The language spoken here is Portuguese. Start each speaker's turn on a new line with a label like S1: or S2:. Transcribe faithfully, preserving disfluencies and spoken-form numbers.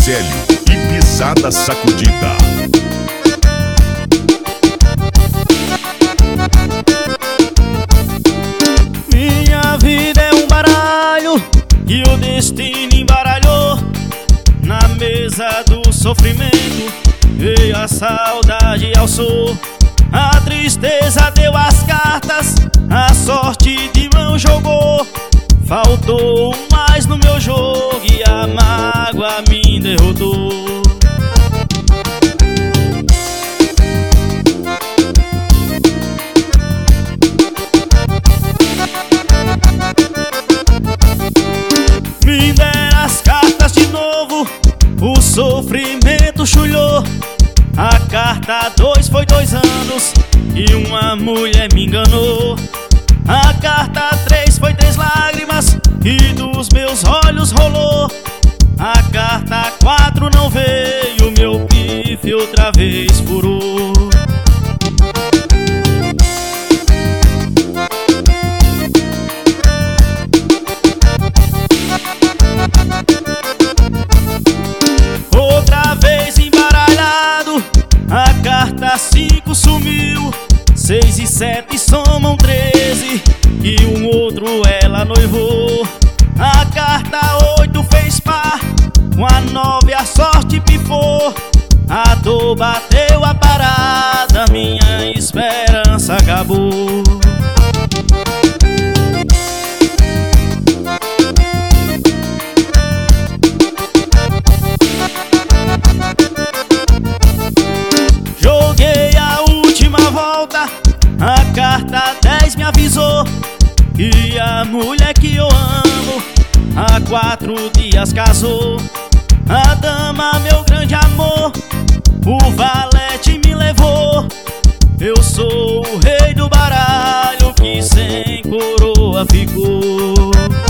S1: Célio e Pisada Sacudida.
S2: Minha vida é um baralho e o destino embaralhou. Na mesa do sofrimento veio a saudade e alçou. A tristeza deu as cartas, a sorte de mão jogou. Faltou mais no meu jogo e a mágoa me derrotou. Me deram as cartas de novo, o sofrimento chulhou. A carta dois foi dois anos e uma mulher me enganou. A carta três foi três lágrimas e dos meus olhos rolou. A carta quatro não veio, meu pife outra vez furou. Outra vez embaralhado, a carta cinco sumiu. Seis e sete somam treze e um outro ela noivou. A carta oito fez par, com a nove a sorte pifou. A dor bateu a parada, minha esperança acabou. Joguei a última volta, a carta dez me avisou. E a mulher que eu amo há quatro dias casou. A dama, meu grande amor, o valete me levou. Eu sou o rei do baralho que sem coroa ficou.